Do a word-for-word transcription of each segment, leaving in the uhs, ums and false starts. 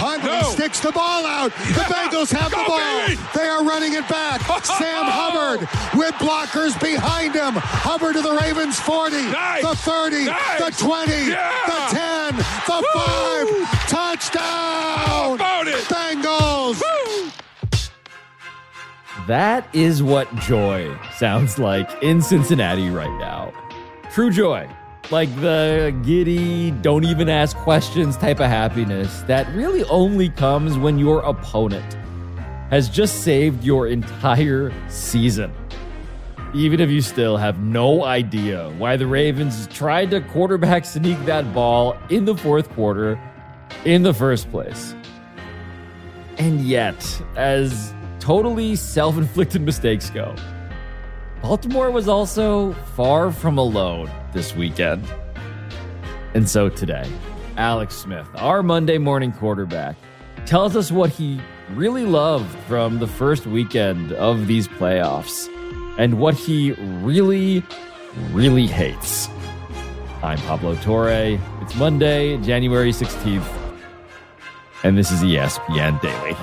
Huntley No. sticks the ball out. The Bengals have Go, the ball. baby. They are running it back. Sam Hubbard with blockers behind him. Hubbard to the Ravens forty, Nice. the thirty, Nice. the twenty, Yeah. the ten, the Woo. five. Touchdown. About it. Bengals. Woo. That is what joy sounds like in Cincinnati right now. True joy. Like the giddy, don't even ask questions type of happiness that really only comes when your opponent has just saved your entire season. Even if you still have no idea why the Ravens tried to quarterback sneak that ball in the fourth quarter in the first place. And yet, as totally self-inflicted mistakes go, Baltimore was also far from alone this weekend. And so today, Alex Smith, our Monday morning quarterback, tells us what he really loved from the first weekend of these playoffs and what he really, really hates. I'm Pablo Torre. It's Monday, January sixteenth, and this is E S P N Daily.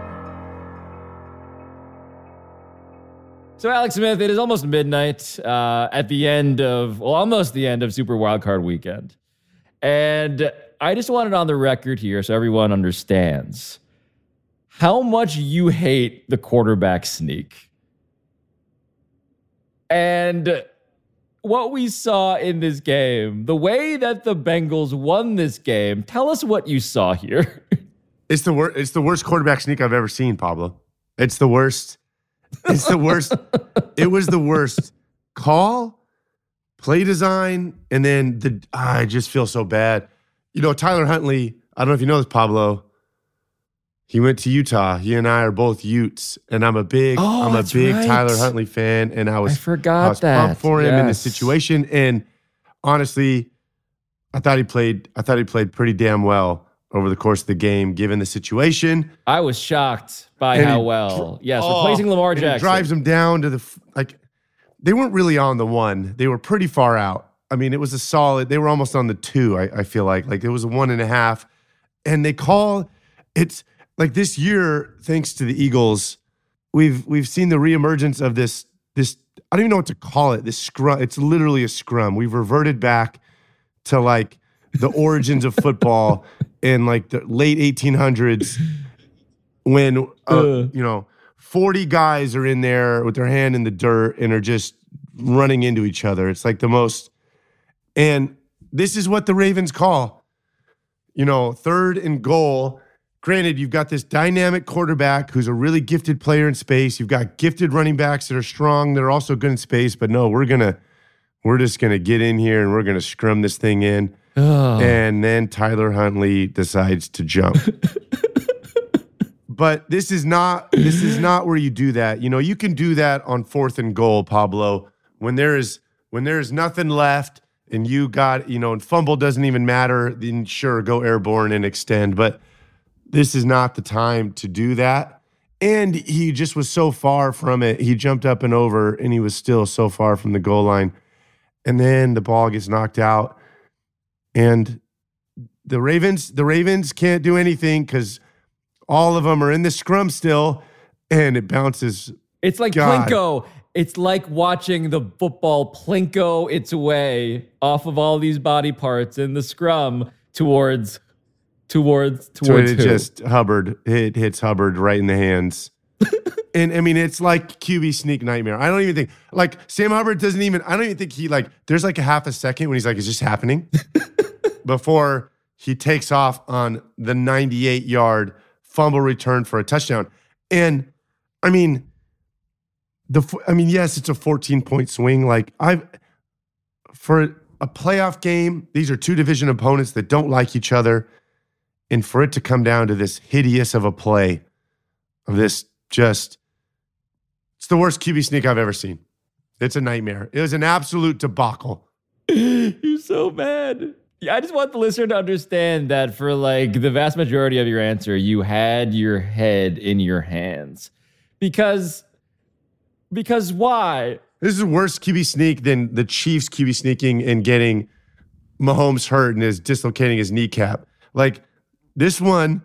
So, Alex Smith, it is almost midnight uh, at the end of, well, almost the end of Super Wildcard Weekend. And I just wanted on the record here so everyone understands how much you hate the quarterback sneak. And what we saw in this game, the way that the Bengals won this game, tell us what you saw here. It's the worst. It's the worst quarterback sneak I've ever seen, Pablo. It's the worst. It's the worst. It was the worst call, play design, and then the. I just feel so bad. You know, Tyler Huntley. I don't know if you know this, Pablo. He went to Utah. He and I are both Utes, and I'm a big, Oh, I'm a that's big right. Tyler Huntley fan, and I was, I forgot I was that. pumped for him in this Yes. situation. And honestly, I thought he played. I thought he played pretty damn well over the course of the game, given the situation. I was shocked by And how it- well. Yes, Oh, replacing Lamar and it Jackson. drives them down to the f- like. They weren't really on the one. They were pretty far out. I mean, it was a solid. They were almost on the two. I, I feel like like it was a one and a half, and they call it's like this year. Thanks to the Eagles, we've we've seen the reemergence of this this. I don't even know what to call it. This scrum. It's literally a scrum. We've reverted back to like the origins of football in like the late eighteen hundreds when uh, Uh. you know forty guys are in there with their hand in the dirt and are just running into each other. It's like the most, and this is what the Ravens call, you know, third and goal. Granted, you've got this dynamic quarterback who's a really gifted player in space. You've got gifted running backs that are strong. They're also good in space, but no, we're gonna, we're just gonna get in here and we're gonna scrum this thing in. Oh. And then Tyler Huntley decides to jump. But this is not this is not where you do that. You know, you can do that on fourth and goal, Pablo, when there is when there is nothing left and you got, you know, and fumble doesn't even matter, then sure, go airborne and extend. But this is not the time to do that. And he just was so far from it. He jumped up and over and he was still so far from the goal line. And then the ball gets knocked out. And the Ravens, the Ravens can't do anything because all of them are in the scrum still, and it bounces. It's like God. Plinko. It's like watching the football Plinko its way off of all these body parts in the scrum towards, towards, So towards it who? just Hubbard. It hits Hubbard right in the hands. And I mean, it's like Q B sneak nightmare. I don't even think like Sam Hubbard doesn't even. I don't even think he like. There's like a half a second when he's like, "Is this happening?" Before he takes off on the ninety-eight yard fumble return for a touchdown. And I mean, the I mean, yes, it's a fourteen point swing. Like I've for a playoff game, these are two division opponents that don't like each other, and for it to come down to this hideous of a play, of this just, it's the worst Q B sneak I've ever seen. It's a nightmare. It was an absolute debacle. You're so mad. Yeah, I just want the listener to understand that for like the vast majority of your answer, you had your head in your hands. Because, because why? This is a worse Q B sneak than the Chiefs Q B sneaking and getting Mahomes hurt and is dislocating his kneecap. Like this one,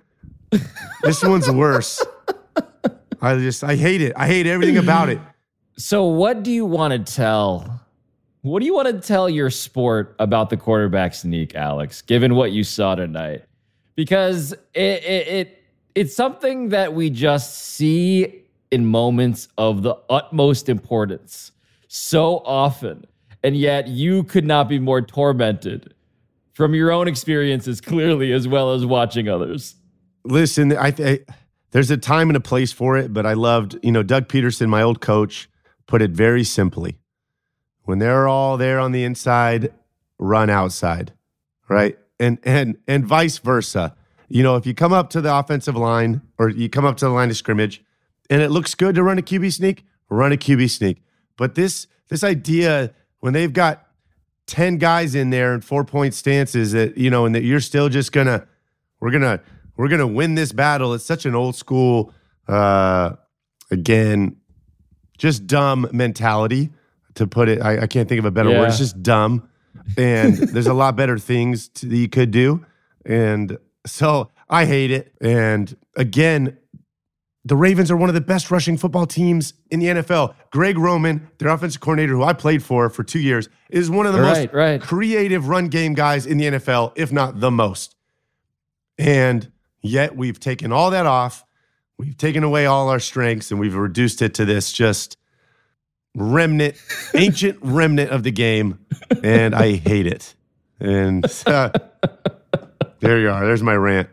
This one's worse. I just, I hate it. I hate everything about it. So what do you want to tell? What do you want to tell your sport about the quarterback sneak, Alex, given what you saw tonight? Because it, it, it it's something that we just see in moments of the utmost importance so often. And yet you could not be more tormented from your own experiences, clearly, as well as watching others. Listen, I, I there's a time and a place for it, but I loved, you know, Doug Peterson, my old coach, put it very simply. When they're all there on the inside, run outside, right? And and and vice versa. You know, if you come up to the offensive line or you come up to the line of scrimmage and it looks good to run a Q B sneak, run a Q B sneak. But this this idea when they've got ten guys in there and four-point stances that, you know, and that you're still just gonna, we're gonna, we're gonna win this battle. It's such an old school, uh, again, just dumb mentality, to put it. I, I can't think of a better yeah. word. It's just dumb. And there's a lot better things to, that you could do. And so I hate it. And again, the Ravens are one of the best rushing football teams in the N F L. Greg Roman, their offensive coordinator, who I played for for two years, is one of the right, most right. creative run game guys in the N F L, if not the most. And yet we've taken all that off. We've taken away all our strengths, and we've reduced it to this just remnant, ancient remnant of the game, and I hate it. And uh, there you are. There's my rant.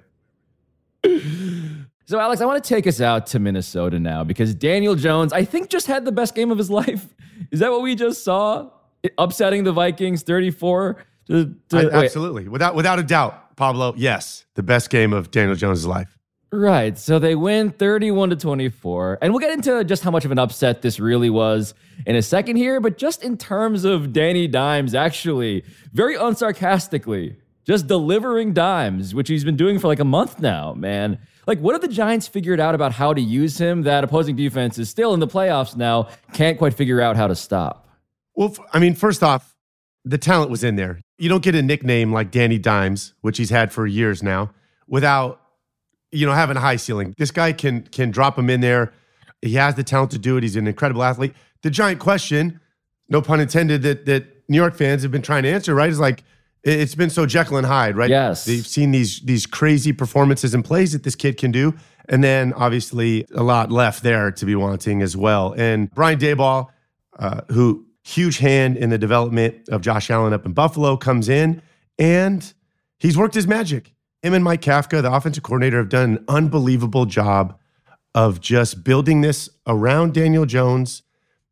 So, Alex, I want to take us out to Minnesota now because Daniel Jones, I think, just had the best game of his life. Is that what we just saw? Upsetting the Vikings thirty-four to, to I, absolutely. Without without a doubt, Pablo, yes, the best game of Daniel Jones' life. Right. So they win thirty-one to twenty-four. And we'll get into just how much of an upset this really was in a second here. But just in terms of Danny Dimes, actually, very unsarcastically, just delivering dimes, which he's been doing for like a month now, man. Like, what have the Giants figured out about how to use him that opposing defense is still in the playoffs now, can't quite figure out how to stop? Well, I mean, first off, the talent was in there. You don't get a nickname like Danny Dimes, which he's had for years now, without, you know, having a high ceiling. This guy can can drop him in there. He has the talent to do it. He's an incredible athlete. The giant question, no pun intended, that that New York fans have been trying to answer, right, is like, it's been so Jekyll and Hyde, right? Yes. They've seen these these crazy performances and plays that this kid can do. And then obviously a lot left there to be wanting as well. And Brian Daboll, uh, who huge hand in the development of Josh Allen up in Buffalo, comes in and he's worked his magic. Him and Mike Kafka, the offensive coordinator, have done an unbelievable job of just building this around Daniel Jones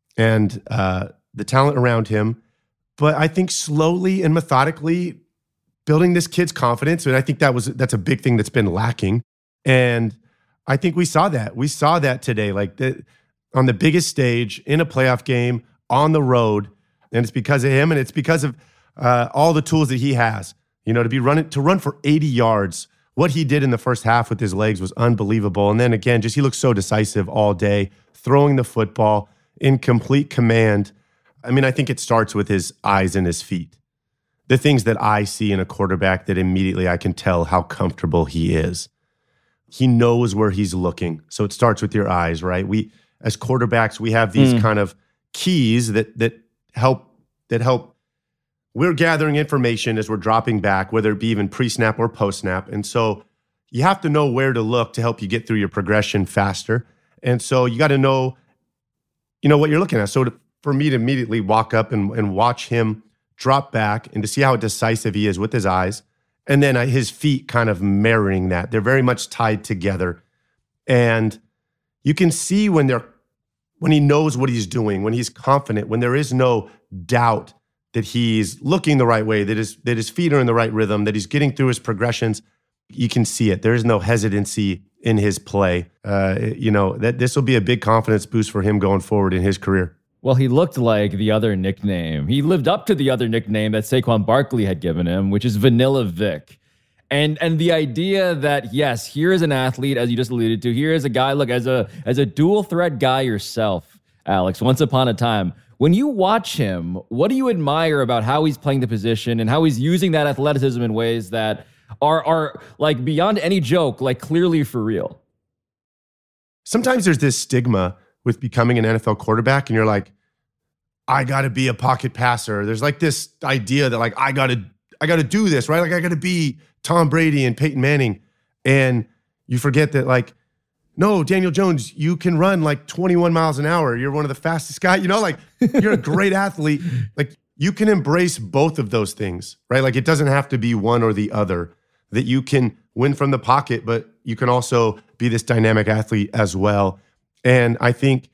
and uh, the talent around him. But I think slowly and methodically building this kid's confidence. And I think that was that's a big thing that's been lacking. And I think we saw that. We saw that today, like the, on the biggest stage in a playoff game on the road. And it's because of him, and it's because of uh, all the tools that he has. You know, to be running to run for eighty yards. What he did in the first half with his legs was unbelievable. And then again, just he looked so decisive all day, throwing the football in complete command. I mean, I think it starts with his eyes and his feet. The things that I see in a quarterback that immediately I can tell how comfortable he is. He knows where he's looking. So it starts with your eyes, right? We, as quarterbacks, we have these mm. kind of keys that that help that help. We're gathering information as we're dropping back, whether it be even pre-snap or post-snap. And so you have to know where to look to help you get through your progression faster. And so you got to know, you know, what you're looking at. So to, for me to immediately walk up and, and watch him drop back and to see how decisive he is with his eyes, and then his feet kind of mirroring that. They're very much tied together. And you can see when they're when he knows what he's doing, when he's confident, when there is no doubt that he's looking the right way, that his, that his feet are in the right rhythm, that he's getting through his progressions. You can see it. There is no hesitancy in his play. Uh, you know, that this will be a big confidence boost for him going forward in his career. Well, he looked like the other nickname. He lived up to the other nickname that Saquon Barkley had given him, which is Vanilla Vic. And and the idea that, yes, here is an athlete, as you just alluded to. Here is a guy, look, as a as a dual threat guy yourself, Alex, once upon a time. When you watch him, what do you admire about how he's playing the position and how he's using that athleticism in ways that are are like beyond any joke, like clearly for real. Sometimes there's this stigma with becoming an N F L quarterback, and you're like, I got to be a pocket passer. There's like this idea that like I got to I got to do this, right? Like I got to be Tom Brady and Peyton Manning, and you forget that like, no, Daniel Jones, you can run like twenty-one miles an hour. You're one of the fastest guys. You know, like you're a great athlete. Like you can embrace both of those things, right? Like it doesn't have to be one or the other. That you can win from the pocket, but you can also be this dynamic athlete as well. And I think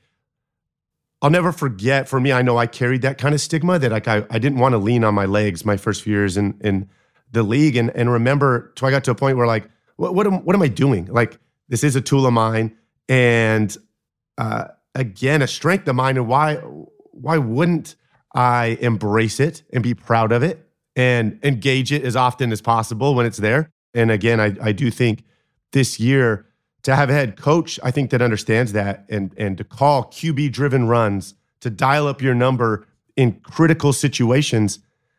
I'll never forget, for me, I know I carried that kind of stigma that like I, I didn't want to lean on my legs my first few years in, in the league. And, and remember, till I got to a point where like, what, what, am, what am I doing? Like, this is a tool of mine. And uh, again, a strength of mine. And why, why wouldn't I embrace it and be proud of it and engage it as often as possible when it's there? And again, I, I do think this year, to have a head coach, I think that understands that, and and to call Q B-driven runs, to dial up your number in critical situations.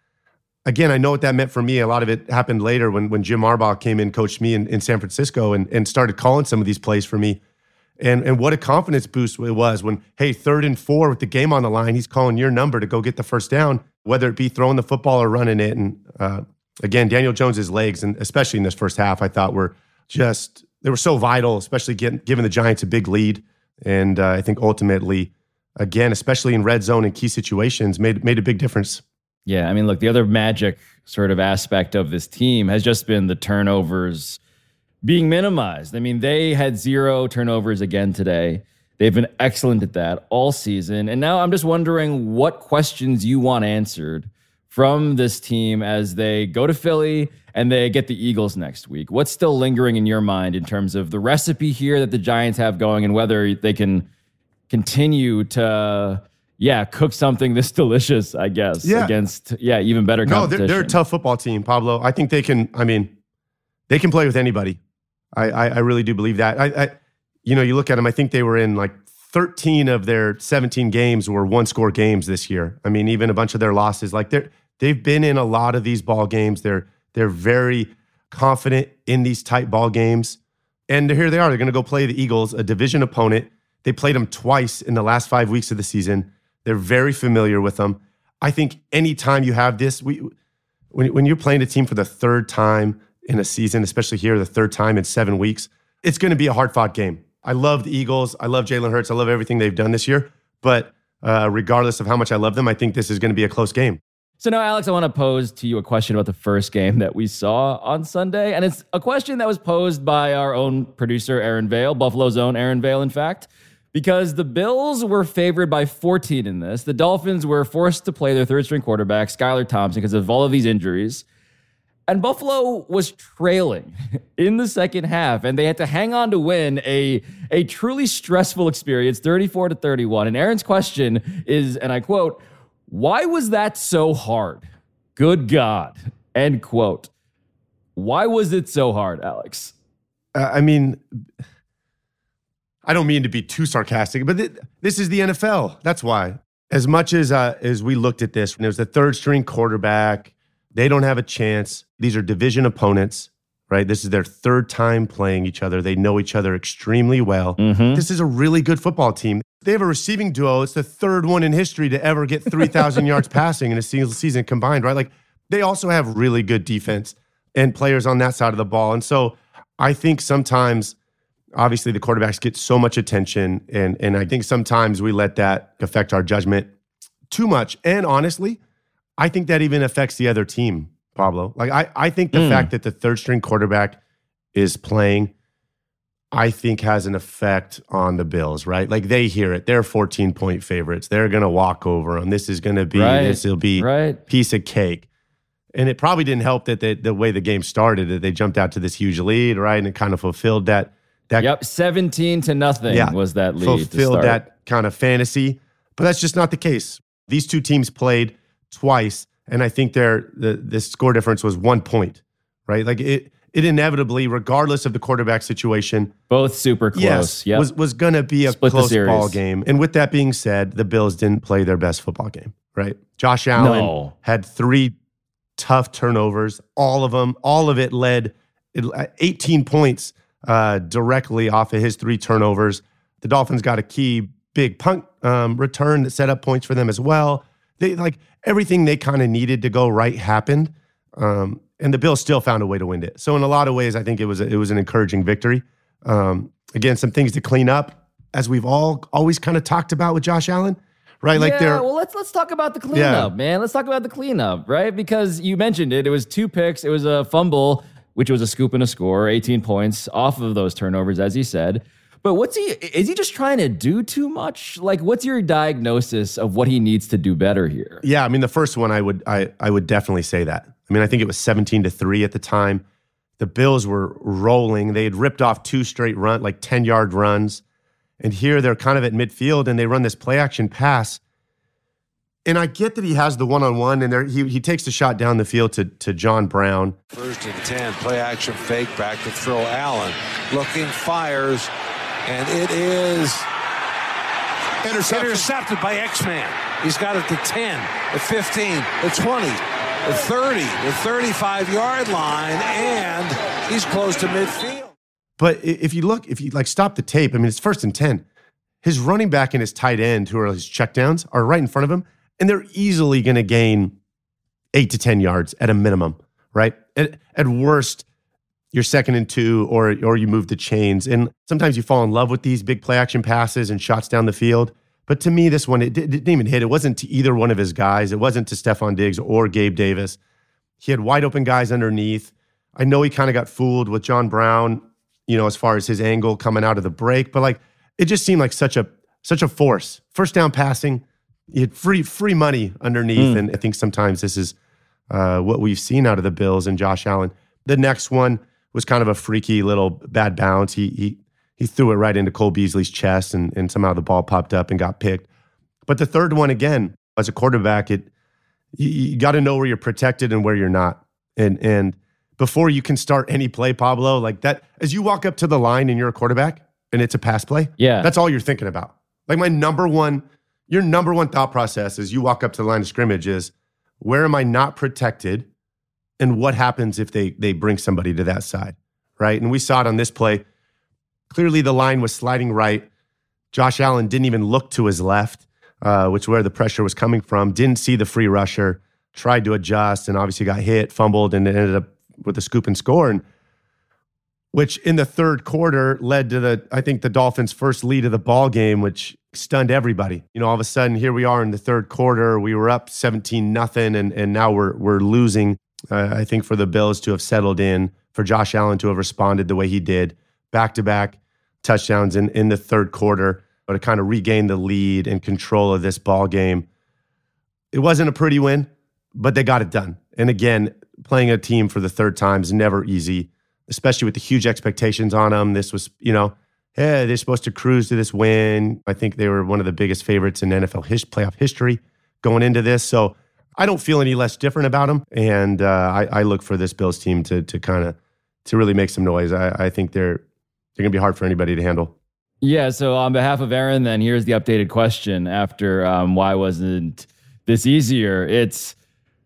Again, I know what that meant for me. A lot of it happened later when when Jim Harbaugh came in, coached me in, in San Francisco, and, and started calling some of these plays for me. And and what a confidence boost it was when, hey, third and four with the game on the line, he's calling your number to go get the first down, whether it be throwing the football or running it. And uh, again, Daniel Jones's legs, and especially in this first half, I thought were just... they were so vital, especially getting, giving the Giants a big lead. And uh, I think ultimately, again, especially in red zone and key situations, made made a big difference. Yeah, I mean, look, the other magic sort of aspect of this team has just been the turnovers being minimized. I mean, they had zero turnovers again today. They've been excellent at that all season. And now I'm just wondering what questions you want answered from this team as they go to Philly and they get the Eagles next week. What's still lingering in your mind in terms of the recipe here that the Giants have going, and whether they can continue to, yeah, cook something this delicious, I guess, yeah. against, yeah, even better competition? No, they're, they're a tough football team, Pablo. I think they can, I mean, they can play with anybody. I, I, I really do believe that. I, I, you know, you look at them, I think they were in like thirteen of their seventeen games were one-score games this year. I mean, even a bunch of their losses, like they're, they've been in a lot of these ball games. They're they're very confident in these tight ball games. And here they are. They're going to go play the Eagles, a division opponent. They played them twice in the last five weeks of the season. They're very familiar with them. I think anytime you have this, we when, when you're playing a team for the third time in a season, especially here, the third time in seven weeks, it's going to be a hard-fought game. I love the Eagles. I love Jalen Hurts. I love everything they've done this year. But uh, regardless of how much I love them, I think this is going to be a close game. So now, Alex, I want to pose to you a question about the first game that we saw on Sunday. And it's a question that was posed by our own producer, Aaron Vale, Buffalo's own Aaron Vale, in fact, because the Bills were favored by fourteen in this. The Dolphins were forced to play their third-string quarterback, Skylar Thompson, because of all of these injuries. And Buffalo was trailing in the second half, and they had to hang on to win a, a truly stressful experience, thirty-four to thirty-one. And Aaron's question is, and I quote, "Why was that so hard? Good God." End quote. Why was it so hard, Alex? Uh, I mean, I don't mean to be too sarcastic, but th- this is the N F L. That's why. As much as uh, as we looked at this, when it was the third string quarterback, they don't have a chance. These are division opponents, right? This is their third time playing each other. They know each other extremely well. Mm-hmm. This is a really good football team. They have a receiving duo. It's the third one in history to ever get three thousand yards passing in a single season combined, right? Like, they also have really good defense and players on that side of the ball. And so I think sometimes, obviously, the quarterbacks get so much attention, and, and I think sometimes we let that affect our judgment too much. And honestly, I think that even affects the other team, Pablo. Like, I, I think the mm. fact that the third string quarterback is playing, I think has an effect on the Bills, right? Like, they hear it. They're fourteen-point favorites. They're going to walk over them. This is going to be, right. this will be right. piece of cake. And it probably didn't help that they, the way the game started, that they jumped out to this huge lead, right? And it kind of fulfilled that. that yep, seventeen to nothing yeah, was that lead fulfilled to start. that kind of fantasy. But that's just not the case. These two teams played twice, and I think their the, the score difference was one point, right? Like, it it inevitably, regardless of the quarterback situation, both super close, yes, yep. was, was going to be a Split close ball game. And with that being said, the Bills didn't play their best football game, right? Josh Allen no. had three tough turnovers, all of them, all of it led eighteen points uh, directly off of his three turnovers. The Dolphins got a key big punt um, return that set up points for them as well. They like everything they kind of needed to go right happened, um, and the Bills still found a way to win it. So in a lot of ways, I think it was a, it was an encouraging victory. Um, again, some things to clean up, as we've all always kind of talked about with Josh Allen, right? Like yeah, they're well, let's let's talk about the cleanup, Yeah. man. Let's talk about the cleanup, right? Because you mentioned it. It was two picks. It was a fumble, which was a scoop and a score, eighteen points off of those turnovers, as he said. But what's he, is he just trying to do too much? Like, what's your diagnosis of what he needs to do better here? Yeah, I mean, the first one, I would I I would definitely say that. I mean, I think it was seventeen to three at the time. The Bills were rolling. They had ripped off two straight run, like ten-yard runs. And here they're kind of at midfield, and they run this play-action pass. And I get that he has the one-on-one, and there, he he takes the shot down the field to, to John Brown. First and ten, play-action fake, back to throw. Allen looking, fires, and it is Interception. intercepted by X-Man. He's got it to ten, the fifteen, the twenty, the thirty, the thirty-five-yard line, and he's close to midfield. But i- if you look, if you like stop the tape, I mean, it's first and ten. His running back and his tight end, who are his checkdowns, are right in front of him, and they're easily going to gain eight to ten yards at a minimum, right? At, at worst, you're second and two, or or you move the chains. And sometimes you fall in love with these big play action passes and shots down the field. But to me, this one, it, it didn't even hit. It wasn't to either one of his guys. It wasn't to Stephon Diggs or Gabe Davis. He had wide open guys underneath. I know he kind of got fooled with John Brown, you know, as far as his angle coming out of the break, but like it just seemed like such a such a force. First down passing, you had free free money underneath, mm. and I think sometimes this is uh, what we've seen out of the Bills and Josh Allen. The next one was kind of a freaky little bad bounce. He he he threw it right into Cole Beasley's chest, and and somehow the ball popped up and got picked. But the third one, again, as a quarterback, it you, you got to know where you're protected and where you're not, and and. Before you can start any play, Pablo, like that, as you walk up to the line and you're a quarterback and it's a pass play, yeah, that's all you're thinking about. Like my number one, your number one thought process as you walk up to the line of scrimmage is, where am I not protected, and what happens if they they bring somebody to that side, right? And we saw it on this play. Clearly, the line was sliding right. Josh Allen didn't even look to his left, uh, which where the pressure was coming from. Didn't see the free rusher. Tried to adjust and obviously got hit, fumbled, and it ended up with a scoop and score, and which in the third quarter led to the, I think, the Dolphins' first lead of the ball game, which stunned everybody. You know, all of a sudden, here we are in the third quarter. We were up seventeen nothing, and and now we're we're losing. Uh, I think for the Bills to have settled in, for Josh Allen to have responded the way he did, back-to-back touchdowns in, in the third quarter, or to kind of regain the lead and control of this ball game. It wasn't a pretty win, but they got it done. And again, playing a team for the third time is never easy, especially with the huge expectations on them. This was, you know, hey, they're supposed to cruise to this win. I think they were one of the biggest favorites in N F L his, playoff history going into this. So I don't feel any less different about them. And uh, I, I look for this Bills team to to kind of to really make some noise. I, I think they're they're going to be hard for anybody to handle. Yeah, so on behalf of Aaron, then here's the updated question after um, why wasn't this easier? It's,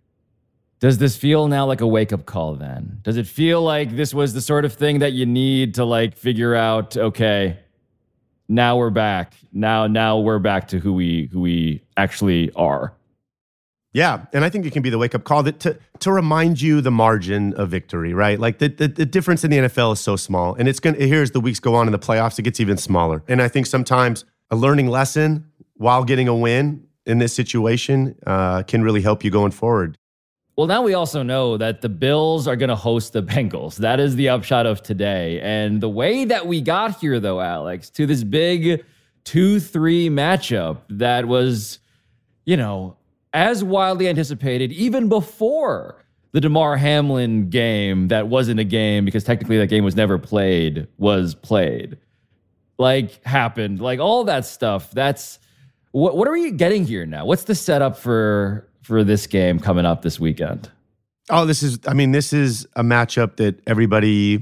does this feel now like a wake-up call then? Does it feel like this was the sort of thing that you need to like figure out, okay, now we're back. Now now we're back to who we who we actually are? Yeah, and I think it can be the wake-up call that to to remind you the margin of victory, right? Like the, the the difference in the N F L is so small, and it's going to, here as the weeks go on in the playoffs, it gets even smaller. And I think sometimes a learning lesson while getting a win in this situation uh, can really help you going forward. Well, now we also know that the Bills are going to host the Bengals. That is the upshot of today. And the way that we got here, though, Alex, to this big two three matchup that was, you know, as wildly anticipated even before the Damar Hamlin game that wasn't a game because technically that game was never played, was played, like happened, like all that stuff. That's, what, what are we getting here now? What's the setup for... for this game coming up this weekend? Oh, this is, I mean, this is a matchup that everybody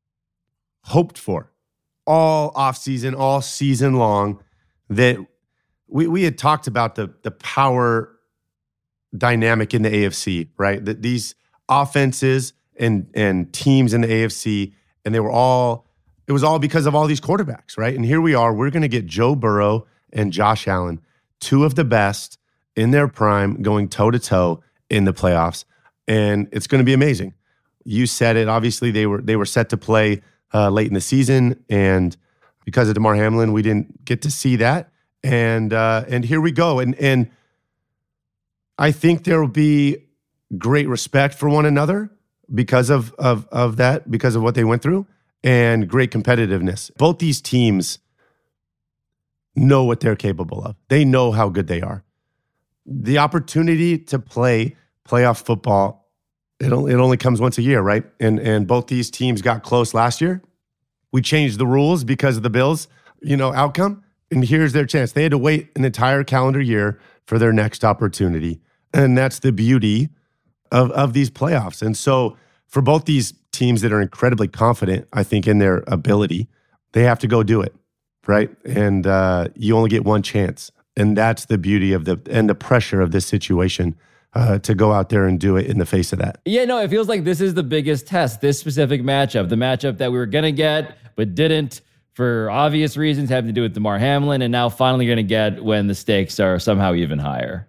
hoped for all offseason, all season long, that we we had talked about the the power dynamic in the A F C, right? That these offenses and and teams in the A F C, and they were all, it was all because of all these quarterbacks, right? And here we are, we're going to get Joe Burrow and Josh Allen, two of the best in their prime, going toe-to-toe in the playoffs, and it's going to be amazing. You said it, obviously they were they were set to play uh, late in the season, and because of Damar Hamlin, we didn't get to see that, and uh, and here we go, and and I think there will be great respect for one another because of, of, of that, because of what they went through, and great competitiveness. Both these teams know what they're capable of. They know how good they are. The opportunity to play playoff football, it only, it only comes once a year, right? And, and both these teams got close last year. We changed the rules because of the Bills, you know, outcome, and here's their chance. They had to wait an entire calendar year for their next opportunity, and that's the beauty Of, of these playoffs. And so for both these teams that are incredibly confident, I think, in their ability, they have to go do it, right? And uh, you only get one chance. And that's the beauty of the, and the pressure of this situation, uh, to go out there and do it in the face of that. Yeah, no, it feels like this is the biggest test, this specific matchup, the matchup that we were going to get, but didn't for obvious reasons having to do with Damar Hamlin, and now finally going to get when the stakes are somehow even higher.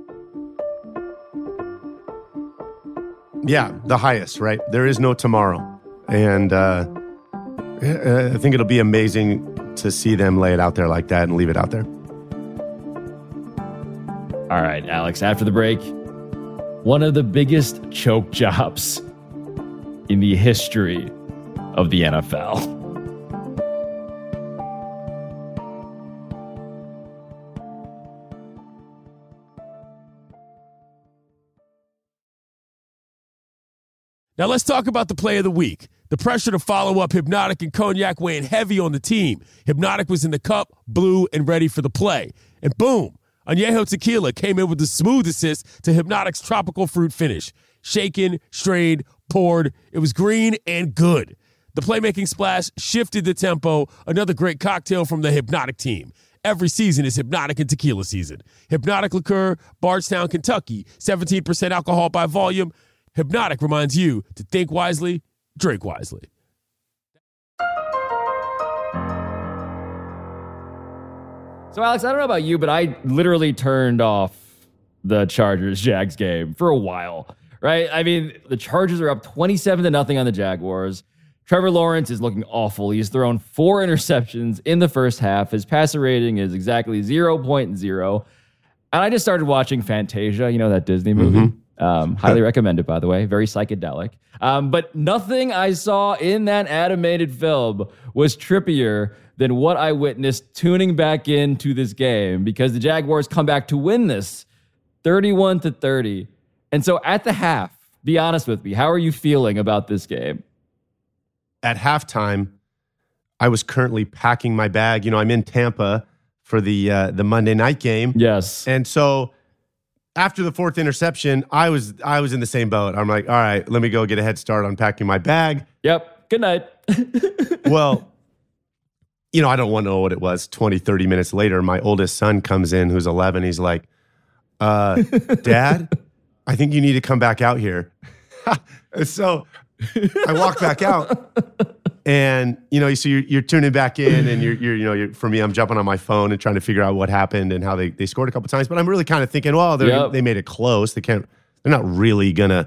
Yeah, the highest, right? There is no tomorrow. And uh, I think it'll be amazing to see them lay it out there like that and leave it out there. All right, Alex, after the break, one of the biggest choke jobs in the history of the N F L. Now let's talk about the play of the week. The pressure to follow up Hypnotic and Cognac weighing heavy on the team. Hypnotic was in the cup, blue, and ready for the play. And boom, Añejo Tequila came in with the smooth assist to Hypnotic's tropical fruit finish. Shaken, strained, poured. It was green and good. The playmaking splash shifted the tempo. Another great cocktail from the Hypnotic team. Every season is Hypnotic and Tequila season. Hypnotic Liqueur, Bardstown, Kentucky. seventeen percent alcohol by volume. Hypnotic reminds you to think wisely, drink wisely. So, Alex, I don't know about you, but I literally turned off the Chargers-Jags game for a while, right? I mean, the Chargers are up twenty-seven to nothing on the Jaguars. Trevor Lawrence is looking awful. He's thrown four interceptions in the first half. His passer rating is exactly zero point zero. And I just started watching Fantasia, you know, that Disney movie. Mm-hmm. Um, highly recommended, by the way. Very psychedelic. Um, but nothing I saw in that animated film was trippier than what I witnessed tuning back into this game, because the Jaguars come back to win this thirty-one to thirty. And so at the half, be honest with me, how are you feeling about this game? At halftime, I was currently packing my bag. You know, I'm in Tampa for the uh, the Monday night game. Yes. And so after the fourth interception, I was I was in the same boat. I'm like, all right, let me go get a head start on packing my bag. Yep. Good night. Well, you know, I don't want to know what it was. twenty, thirty minutes later, my oldest son comes in, who's eleven. He's like, uh, Dad, I think you need to come back out here. And so I walk back out, and, you know, so you're, you're tuning back in, and you're, you're you know, you're, for me, I'm jumping on my phone and trying to figure out what happened and how they, they scored a couple times. But I'm really kind of thinking, well, yep. they made it close. They can't, they're not really going to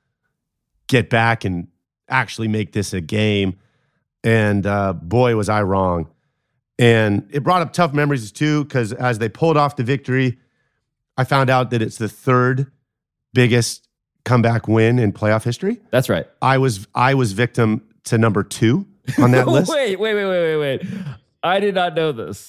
get back and actually make this a game. And uh, boy, was I wrong. And it brought up tough memories too, because as they pulled off the victory, I found out that it's the third biggest comeback win in playoff history. That's right. I was I was victim to number two on that list. wait, wait, wait, wait, wait, wait. I did not know this.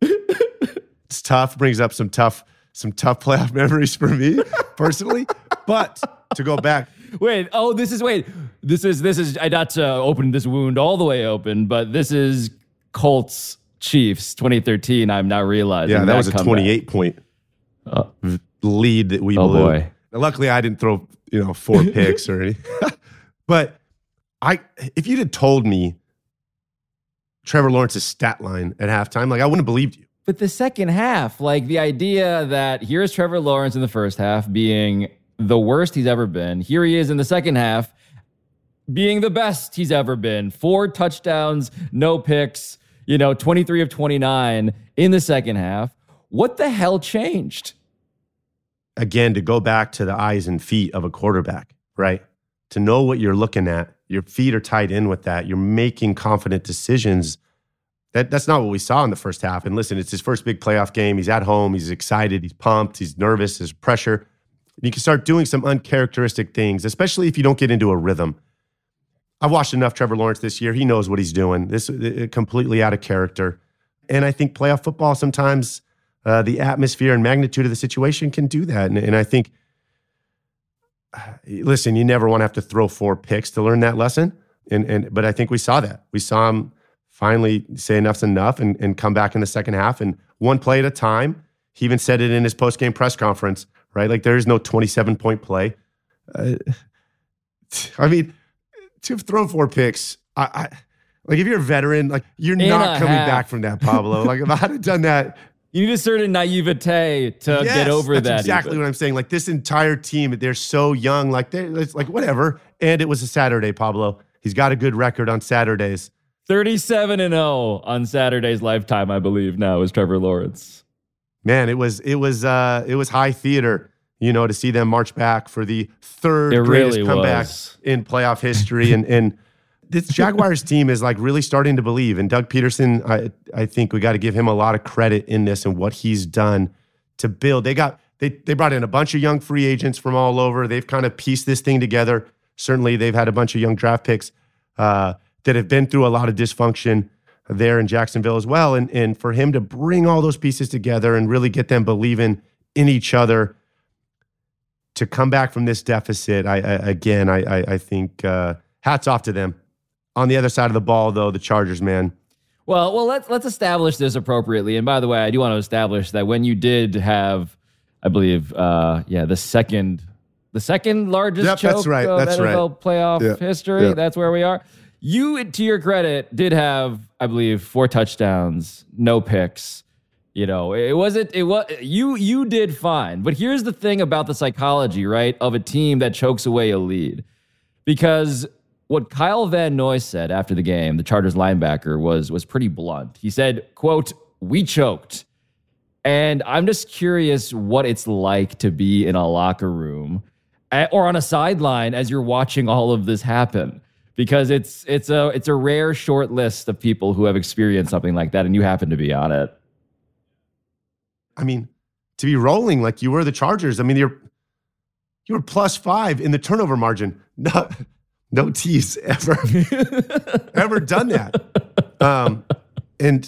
It's tough. Brings up some tough some tough playoff memories for me personally. But to go back. Wait, oh, this is, wait, this is, this is, I not to open this wound all the way open, but this is Colts Chiefs twenty thirteen. I'm now realizing. Yeah, that, that was a twenty-eight point uh, lead that we oh blew. Boy. Luckily, I didn't throw, you know, four picks or anything. But I, if you'd have told me Trevor Lawrence's stat line at halftime, like I wouldn't have believed you. But the second half, like the idea that here's Trevor Lawrence in the first half being the worst he's ever been. Here he is in the second half, being the best he's ever been. Four touchdowns, no picks, you know, twenty-three of twenty-nine in the second half. What the hell changed? Again, to go back to the eyes and feet of a quarterback, right? To know what you're looking at, your feet are tied in with that. You're making confident decisions. That, that's not what we saw in the first half. And listen, it's his first big playoff game. He's at home. He's excited. He's pumped. He's nervous. There's pressure. You can start doing some uncharacteristic things, especially if you don't get into a rhythm. I've watched enough Trevor Lawrence this year. He knows what he's doing. This is completely out of character. And I think playoff football sometimes, uh, the atmosphere and magnitude of the situation can do that. And, and I think, listen, you never want to have to throw four picks to learn that lesson. And and but I think we saw that. We saw him finally say enough's enough and, and come back in the second half and one play at a time. He even said it in his post-game press conference, right? Like there is no twenty-seven point play. Uh, I mean, to have thrown four picks, I, I like if you're a veteran, like you're In not coming half. back from that, Pablo. Like if I had done that, You need a certain naivete to yes, get over that's that. exactly even. what I'm saying. Like this entire team, they're so young. Like they, it's like whatever. And it was a Saturday, Pablo. He's got a good record on Saturdays. thirty-seven and oh on Saturday's Lifetime, I believe now is Trevor Lawrence. Man, it was it was uh, it was high theater, you know, to see them march back for the third It greatest really comeback was. in playoff history, and and this Jaguars team is like really starting to believe. And Doug Peterson, I I think we got to give him a lot of credit in this and what he's done to build. They got they they brought in a bunch of young free agents from all over. They've kind of pieced this thing together. Certainly, they've had a bunch of young draft picks uh, that have been through a lot of dysfunction there in Jacksonville as well. And, and for him to bring all those pieces together and really get them believing in each other to come back from this deficit, I, I again, I, I, I think uh, hats off to them. On the other side of the ball, though, the Chargers, man. Well, well, let's let's establish this appropriately. And by the way, I do want to establish that when you did have, I believe, uh, yeah, the second, the second largest Yep, choke that's right, of that's N F L right. playoff Yeah, history. yeah. That's where we are. You, to your credit, did have, I believe, four touchdowns, no picks. You know, it wasn't, it was, you, you did fine. But here's the thing about the psychology, right, of a team that chokes away a lead. Because what Kyle Van Noy said after the game, the Chargers linebacker, was, was pretty blunt. He said, quote, "We choked." And I'm just curious what it's like to be in a locker room eh, or on a sideline as you're watching all of this happen. Because it's it's a it's a rare short list of people who have experienced something like that, and you happen to be on it. I mean, to be rolling like you were the Chargers. I mean, you're you were plus five in the turnover margin. No, no teams ever ever done that. Um, and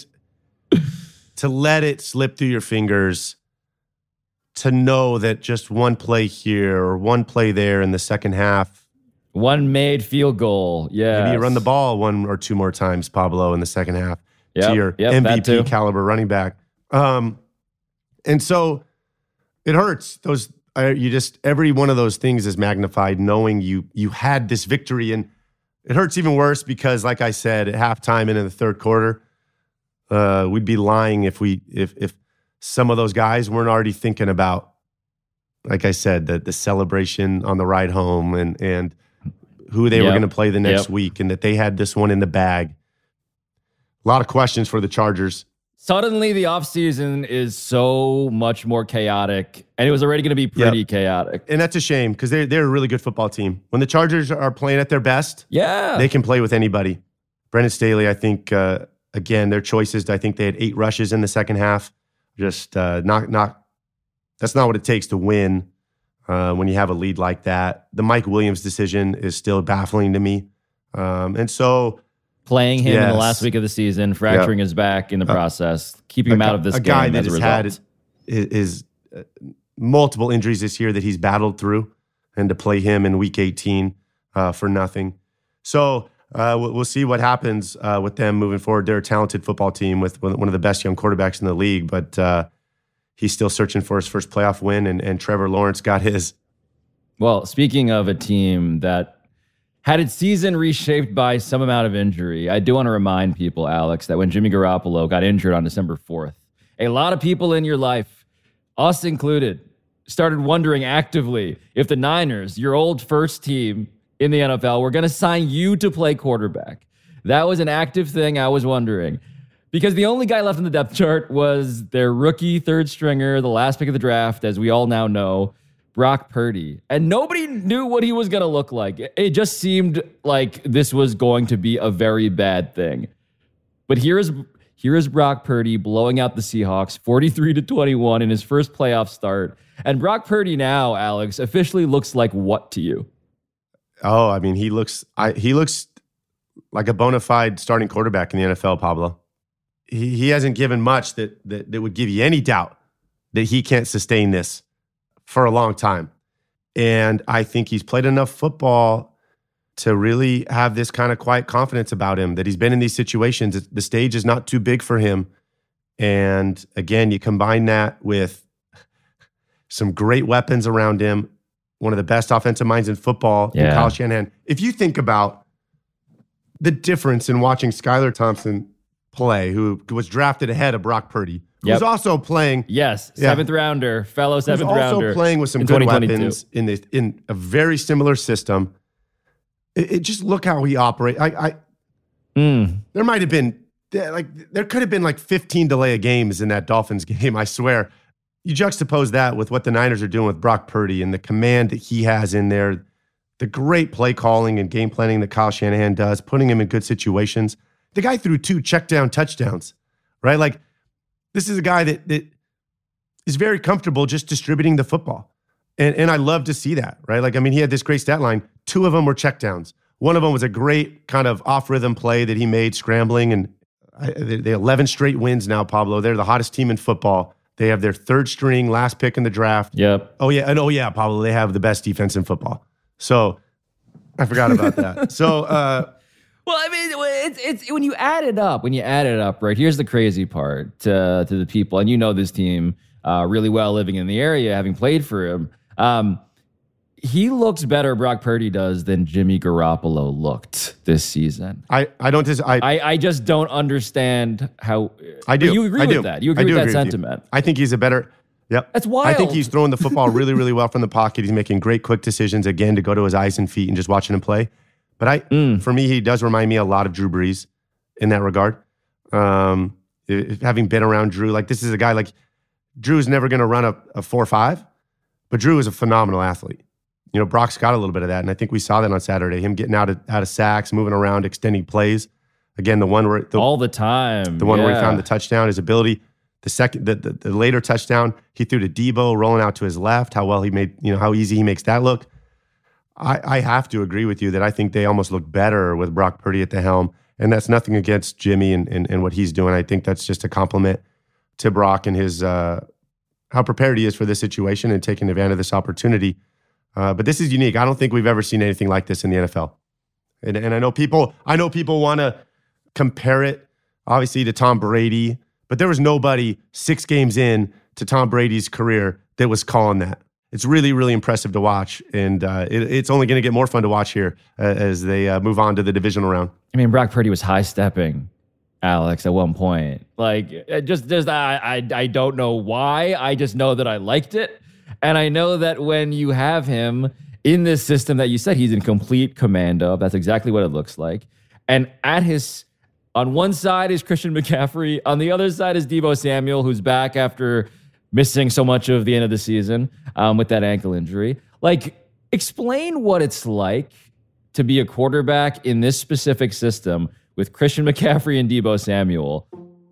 to let it slip through your fingers, to know that just one play here or one play there in the second half. One made field goal. Yeah. Maybe you run the ball one or two more times, Pablo, in the second half Yep, to your yep, M V that too. P caliber running back. Um, and so it hurts. Those uh, you just every one of those things is magnified, knowing you you had this victory, and it hurts even worse because, like I said, at halftime and in the third quarter, uh, we'd be lying if we if if some of those guys weren't already thinking about, like I said, the the celebration on the ride home and and. who they Yep. were going to play the next Yep. week, and that they had this one in the bag. A lot of questions for the Chargers. Suddenly, the offseason is so much more chaotic, and it was already going to be pretty Yep. chaotic. And that's a shame because they're, they're a really good football team. When the Chargers are playing at their best, Yeah. they can play with anybody. Brendan Staley, I think, uh, again, their choices, I think they had eight rushes in the second half. Just uh, not, not, that's not what it takes to win. Uh, when you have a lead like that. The Mike Williams decision is still baffling to me. Um, and so Playing him in the Yes. last week of the season, fracturing his back in the process, keeping him a, out of this a game guy that as a has result. had is, is uh, multiple injuries this year that he's battled through, and to play him in week eighteen uh, for nothing. So uh, we'll, we'll see what happens uh, with them moving forward. They're a talented football team with one of the best young quarterbacks in the league, but uh, he's still searching for his first playoff win, and, and Trevor Lawrence got his. Well, speaking of a team that had its season reshaped by some amount of injury, I do want to remind people, Alex, that when Jimmy Garoppolo got injured on December fourth, a lot of people in your life, us included, started wondering actively if the Niners, your old first team in the N F L, were going to sign you to play quarterback. That was an active thing I was wondering. Because the only guy left in the depth chart was their rookie third stringer, the last pick of the draft, as we all now know, Brock Purdy. And nobody knew what he was going to look like. It just seemed like this was going to be a very bad thing. But here is here is Brock Purdy blowing out the Seahawks forty-three to twenty-one in his first playoff start. And Brock Purdy now, Alex, officially looks like what to you? Oh, I mean, he looks I, he looks like a bona fide starting quarterback in the N F L, Pablo. He, he hasn't given much that, that that would give you any doubt that he can't sustain this for a long time. And I think he's played enough football to really have this kind of quiet confidence about him, that he's been in these situations. The stage is not too big for him. And again, you combine that with some great weapons around him, one of the best offensive minds in football, yeah. in Kyle Shanahan. If you think about the difference in watching Skylar Thompson play, who was drafted ahead of Brock Purdy, who yep. was also playing. Yes, yeah, seventh rounder, fellow seventh also rounder. playing with some good weapons in the, in a very similar system. It, it just look how he operates. I, I mm. there might have been like there could have been like fifteen delay of games in that Dolphins game. I swear. You juxtapose that with what the Niners are doing with Brock Purdy and the command that he has in there, the great play calling and game planning that Kyle Shanahan does, putting him in good situations. The guy threw two check down touchdowns, right? Like, this is a guy that that is very comfortable just distributing the football. And, and I love to see that, right? Like, I mean, he had this great stat line. Two of them were check downs. One of them was a great kind of off-rhythm play that he made scrambling. And I, they, they eleven straight wins now, Pablo. They're the hottest team in football. They have their third string, last pick in the draft. Yep. Oh, yeah. And oh, yeah, Pablo, they have the best defense in football. So I forgot about that. So, uh, well, I mean, it's it's when you add it up, when you add it up, right? Here's the crazy part to, to the people, and you know this team uh, really well, living in the area, having played for him. Um, he looks better, Brock Purdy does, than Jimmy Garoppolo looked this season. I, I don't dis- I, I I just don't understand how. I do. You agree I with do. that? You agree I do with that agree sentiment? With I think he's a better. Yep. That's wild. I think he's throwing the football really, really well from the pocket. He's making great, quick decisions again to go to his eyes and feet and just watching him play. But I, mm. for me, he does remind me a lot of Drew Brees in that regard. Um, having been around Drew, like this is a guy like Drew's never going to run a, a four five, but Drew is a phenomenal athlete. You know, Brock's got a little bit of that, and I think we saw that on Saturday. Him getting out of out of sacks, moving around, extending plays. Again, the one where the, all the time, the one yeah. where he found the touchdown, his ability. The second, the, the the later touchdown, he threw to Debo, rolling out to his left. How well he made, you know, how easy he makes that look. I, I have to agree with you that I think they almost look better with Brock Purdy at the helm, and that's nothing against Jimmy and and, and what he's doing. I think that's just a compliment to Brock and his uh, how prepared he is for this situation and taking advantage of this opportunity. Uh, but this is unique. I don't think we've ever seen anything like this in the N F L. And, and I know people, I know people want to compare it, obviously, to Tom Brady, but there was nobody six games in to Tom Brady's career that was calling that. It's really, really impressive to watch, and uh, it, it's only going to get more fun to watch here uh, as they uh, move on to the divisional round. I mean, Brock Purdy was high-stepping, Alex, at one point. Like, just, just I, I, I don't know why. I just know that I liked it. And I know that when you have him in this system that you said he's in complete command of, that's exactly what it looks like. And at his, on one side is Christian McCaffrey. On the other side is Deebo Samuel, who's back after missing so much of the end of the season um, with that ankle injury. Like, explain what it's like to be a quarterback in this specific system with Christian McCaffrey and Deebo Samuel.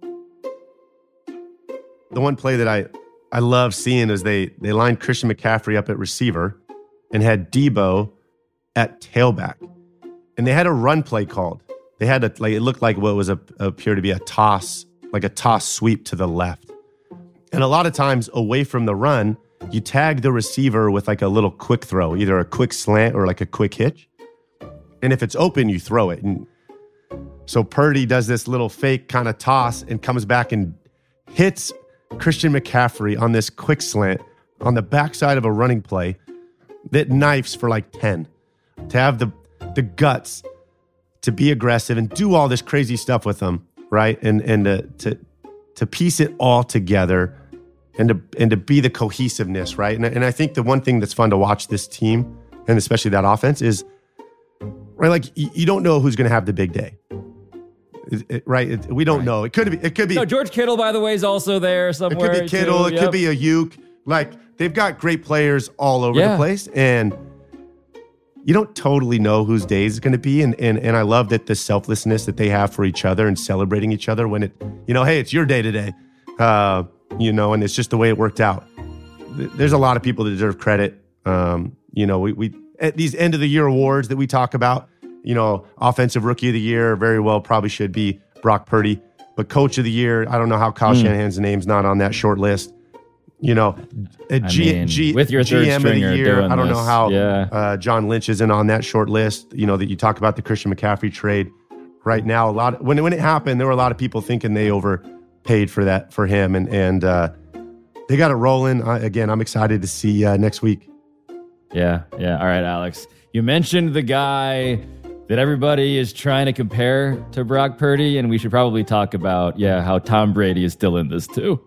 The one play that I... I love seeing is they they lined Christian McCaffrey up at receiver and had Debo at tailback, and they had a run play called. They had a like it looked like what was a, appeared to be a toss, like a toss sweep to the left. And a lot of times away from the run, you tag the receiver with like a little quick throw, either a quick slant or like a quick hitch. And if it's open, you throw it. And so Purdy does this little fake kind of toss and comes back and hits Christian McCaffrey on this quick slant on the backside of a running play that knifes for like ten. To have the the guts to be aggressive and do all this crazy stuff with them, right? And and to to, to piece it all together and to and to be the cohesiveness, right? And, and I think the one thing that's fun to watch this team, and especially that offense, is right. Like you, you don't know who's going to have the big day, it, it, right? It, we don't right. know. It could be. It could be. No, George Kittle, by the way, is also there somewhere. It could be Kittle. Too. It yep. could be a Ayuk. Like they've got great players all over yeah. the place, and you don't totally know whose day is going to be. And and and I love that the selflessness that they have for each other and celebrating each other when it, you know, hey, it's your day today. Uh, you know, and it's just the way it worked out. There's a lot of people that deserve credit. Um, you know, we, we at these end of the year awards that we talk about, you know, offensive rookie of the year very well probably should be Brock Purdy, but coach of the year, I don't know how Kyle mm. Shanahan's name's not on that short list. You know, a G, I mean, G, with your third G M of the year, I don't this. know how yeah. uh, John Lynch isn't on that short list. You know, that you talk about the Christian McCaffrey trade right now. A lot of, when when it happened, there were a lot of people thinking they overpaid for that for him, and and uh, they got it rolling. Uh, again, I'm excited to see uh, next week. Yeah, yeah. All right, Alex. You mentioned the guy that everybody is trying to compare to Brock Purdy, and we should probably talk about, yeah, how Tom Brady is still in this too.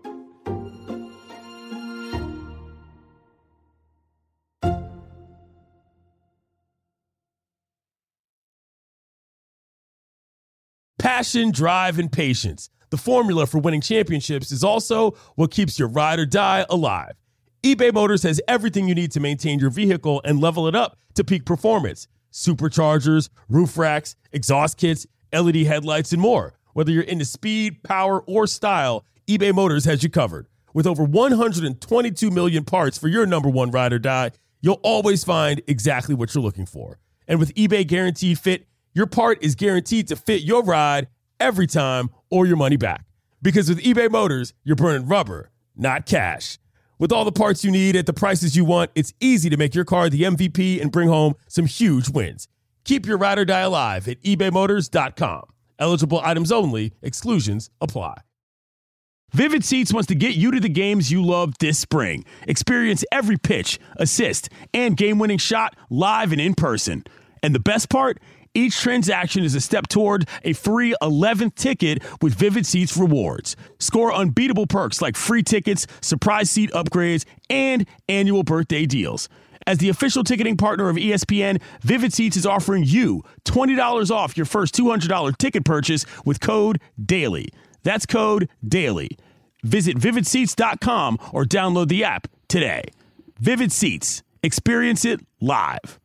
Passion, drive, and patience. The formula for winning championships is also what keeps your ride or die alive. eBay Motors has everything you need to maintain your vehicle and level it up to peak performance. Superchargers, roof racks, exhaust kits, L E D headlights, and more. Whether you're into speed, power, or style, eBay Motors has you covered. With over one hundred twenty-two million parts for your number one ride or die, you'll always find exactly what you're looking for. And with eBay Guaranteed Fit, your part is guaranteed to fit your ride every time or your money back. Because with eBay Motors, you're burning rubber, not cash. With all the parts you need at the prices you want, it's easy to make your car the M V P and bring home some huge wins. Keep your ride or die alive at ebay motors dot com. Eligible items only. Exclusions apply. Vivid Seats wants to get you to the games you love this spring. Experience every pitch, assist, and game-winning shot live and in person. And the best part? Each transaction is a step toward a free eleventh ticket with Vivid Seats rewards. Score unbeatable perks like free tickets, surprise seat upgrades, and annual birthday deals. As the official ticketing partner of E S P N, Vivid Seats is offering you twenty dollars off your first two hundred dollars ticket purchase with code DAILY. That's code DAILY. Visit vivid seats dot com or download the app today. Vivid Seats. Experience it live.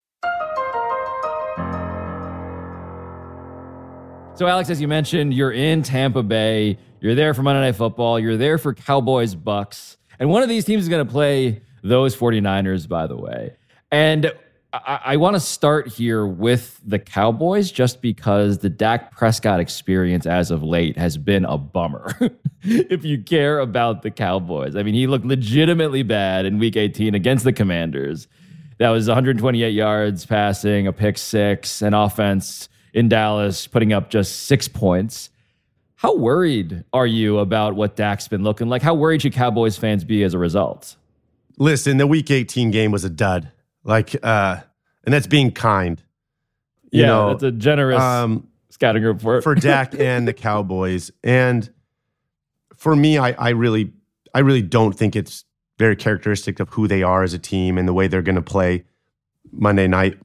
So, Alex, as you mentioned, you're in Tampa Bay. You're there for Monday Night Football. You're there for Cowboys Bucks. And one of these teams is going to play those 49ers, by the way. And I, I want to start here with the Cowboys just because the Dak Prescott experience as of late has been a bummer. If you care about the Cowboys. I mean, he looked legitimately bad in Week eighteen against the Commanders. That was one hundred twenty-eight yards passing, a pick six, an offense in Dallas, putting up just six points. How worried are you about what Dak's been looking like? How worried should Cowboys fans be as a result? Listen, the Week eighteen game was a dud. Like, uh, and that's being kind. You yeah, know, that's a generous um, scouting report for Dak and the Cowboys. And for me, I, I really, I really don't think it's very characteristic of who they are as a team and the way they're going to play Monday night.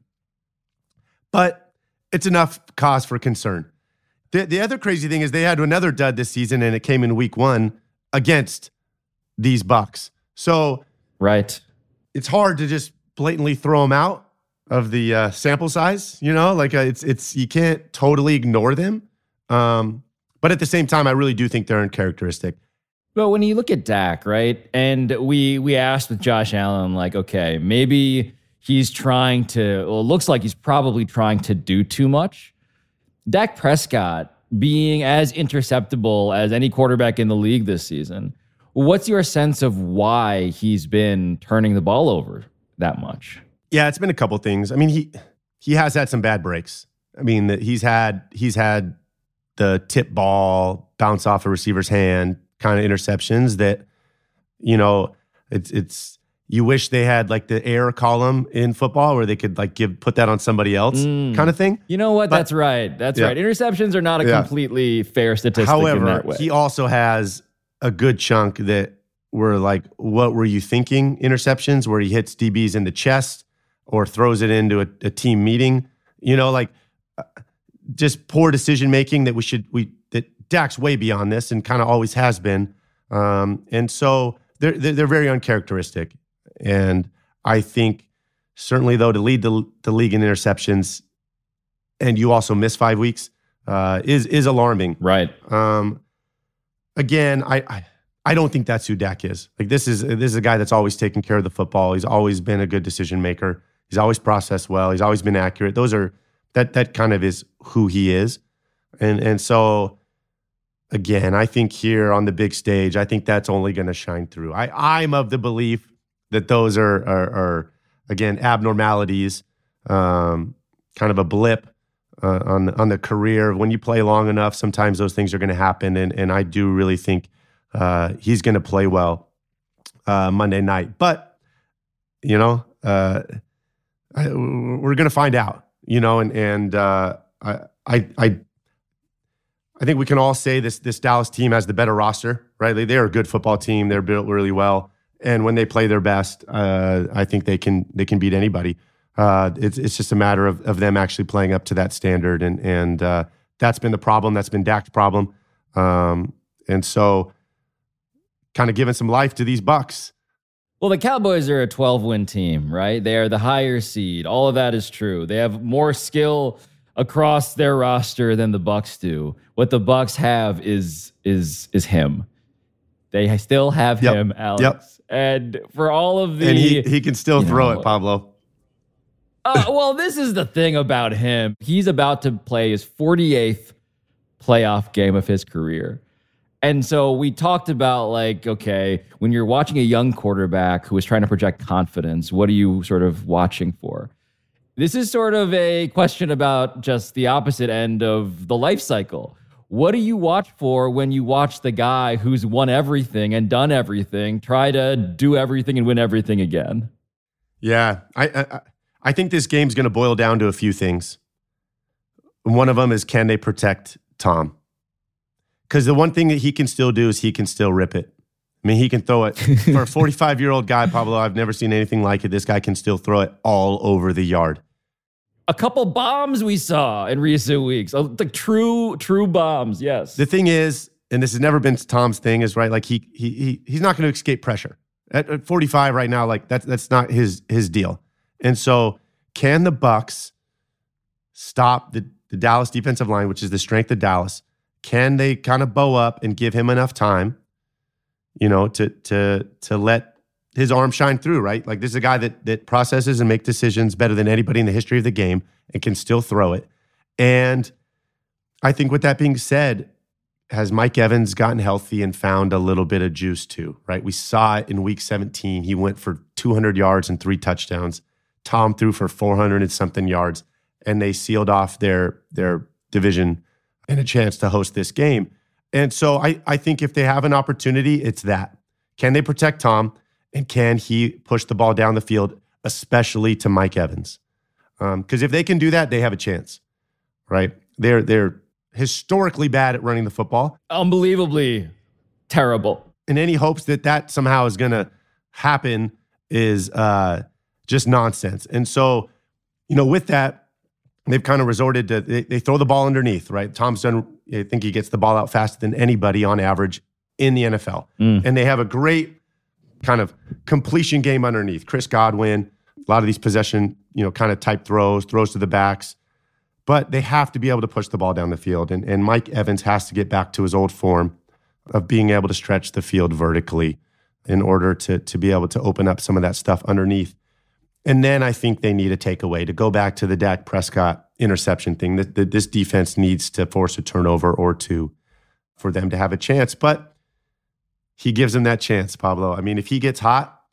But it's enough cause for concern. The, the other crazy thing is they had another dud this season, and it came in week one against these Bucks. So right, it's hard to just blatantly throw them out of the uh, sample size. You know, like uh, it's it's you can't totally ignore them. Um, but at the same time, I really do think they're uncharacteristic. But when you look at Dak, right, and we we asked with Josh Allen, like, okay, maybe he's trying to, well, it looks like he's probably trying to do too much. Dak Prescott being as interceptable as any quarterback in the league this season, what's your sense of why he's been turning the ball over that much? Yeah, it's been a couple things. I mean, he he has had some bad breaks. I mean, he's had he's had the tip ball bounce off a receiver's hand kind of interceptions that, you know, it's it's you wish they had like the air column in football where they could like give put that on somebody else mm. kind of thing. You know what? But, That's right. That's yeah. right. Interceptions are not a yeah. completely fair statistic However, in that way. He also has a good chunk that were like, what were you thinking interceptions where he hits D Bs in the chest or throws it into a, a team meeting, you know, like uh, just poor decision making that we should, we, that Dak's way beyond this and kind of always has been. Um, and so they're, they're, they're very uncharacteristic. And I think certainly though, to lead the, the league in interceptions and you also miss five weeks uh, is, is alarming. Right. Um, again, I, I, I don't think that's who Dak is. Like this is this is a guy that's always taken care of the football. He's always been a good decision maker. He's always processed well. He's always been accurate. Those are that that kind of is who he is. And and so again, I think here on the big stage, I think that's only going to shine through. I I'm of the belief that those are are, are again abnormalities, um, kind of a blip uh, on on the career. When you play long enough, sometimes those things are going to happen. And and I do really think. Uh, he's going to play well uh, Monday night. But, you know, uh, I, we're going to find out, you know, and and uh, I, I I I think we can all say this this Dallas team has the better roster, right? They, they're a good football team. They're built really well. And when they play their best, uh, I think they can they can beat anybody. Uh, it's it's just a matter of, of them actually playing up to that standard. And, and uh, that's been the problem. That's been Dak's problem. Um, and so... kind of giving some life to these Bucs. Well, the Cowboys are a twelve-win team, right? They are the higher seed. All of that is true. They have more skill across their roster than the Bucs do. What the Bucs have is is is him. They still have yep. him, Alex. Yep. And for all of the... And he, he can still throw know, it, Pablo. uh, well, this is the thing about him. He's about to play his forty-eighth playoff game of his career. And so we talked about, like, okay, when you're watching a young quarterback who is trying to project confidence, what are you sort of watching for? This is sort of a question about just the opposite end of the life cycle. What do you watch for when you watch the guy who's won everything and done everything try to do everything and win everything again? Yeah, I I, I think this game's going to boil down to a few things. One of them is, can they protect Tom? Because the one thing that he can still do is he can still rip it. I mean, he can throw it. For a forty-five-year-old guy, Pablo, I've never seen anything like it. This guy can still throw it all over the yard. A couple bombs we saw in recent weeks. Like true, true bombs, yes. The thing is, and this has never been Tom's thing, is right, like he he, he he's not going to escape pressure. At, at forty-five right now, like that's that's not his his deal. And so can the Bucs stop the, the Dallas defensive line, which is the strength of Dallas? Can they kind of bow up and give him enough time, you know, to to to let his arm shine through, right? Like this is a guy that that processes and makes decisions better than anybody in the history of the game and can still throw it. And I think with that being said, has Mike Evans gotten healthy and found a little bit of juice too, right? We saw it in week seventeen. He went for two hundred yards and three touchdowns. Tom threw for four hundred and something yards, and they sealed off their their division and a chance to host this game. And so I, I think if they have an opportunity, it's that. Can they protect Tom? And can he push the ball down the field, especially to Mike Evans? Because um, if they can do that, they have a chance, right? They're, they're historically bad at running the football. Unbelievably terrible. And any hopes that that somehow is going to happen is uh, just nonsense. And so, you know, with that, they've kind of resorted to, they, they throw the ball underneath, right? Tom's done, I think he gets the ball out faster than anybody on average in the N F L. Mm. And they have a great kind of completion game underneath. Chris Godwin, a lot of these possession, you know, kind of type throws, throws to the backs. But they have to be able to push the ball down the field. And, and Mike Evans has to get back to his old form of being able to stretch the field vertically in order to, to be able to open up some of that stuff underneath. And then I think they need a takeaway to go back to the Dak Prescott interception thing. That, that this defense needs to force a turnover or two for them to have a chance. But he gives them that chance, Pablo. I mean, if he gets hot,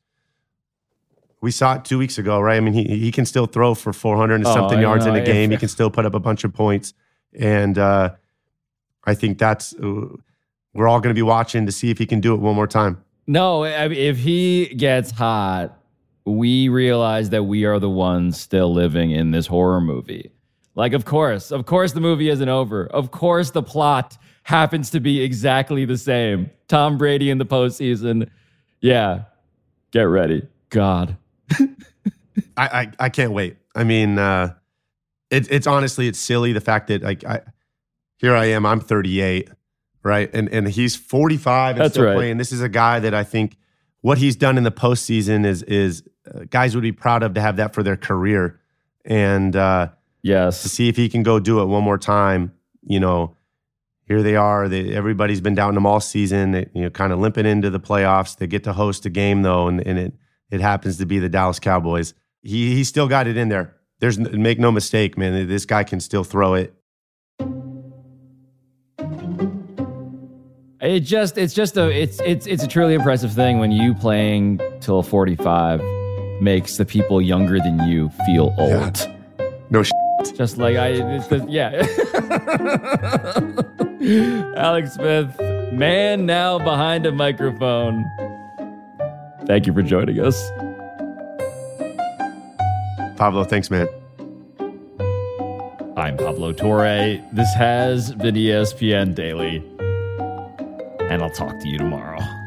we saw it two weeks ago, right? I mean, he he can still throw for four hundred and something oh, yards know. in a game. He can still put up a bunch of points. And uh, I think that's, uh, we're all going to be watching to see if he can do it one more time. No, I mean, if he gets hot, we realize that we are the ones still living in this horror movie. Like, of course, of course the movie isn't over. Of course the plot happens to be exactly the same. Tom Brady in the postseason Yeah. Get ready. God. I, I I can't wait. I mean, uh, it, it's honestly, it's silly the fact that like I here I am, I'm thirty-eight, right, and and he's forty-five and That's still right. playing. This is a guy that I think what he's done in the postseason is is uh, guys would be proud of to have that for their career, and uh, Yes. to see if he can go do it one more time. You know, here they are. They, everybody's been doubting them all season. They, you know, kind of limping into the playoffs. They get to host a game though, and, and it it happens to be the Dallas Cowboys. He he still got it in there. There's make no mistake, man. This guy can still throw it. It just it's just a it's it's it's a truly impressive thing when you playing till forty-five makes the people younger than you feel old. Yeah. No shit. Just like I it's the, yeah. Alex Smith, man now behind a microphone. Thank you for joining us. Pablo, thanks, man. I'm Pablo Torre. This has been E S P N Daily. And I'll talk to you tomorrow.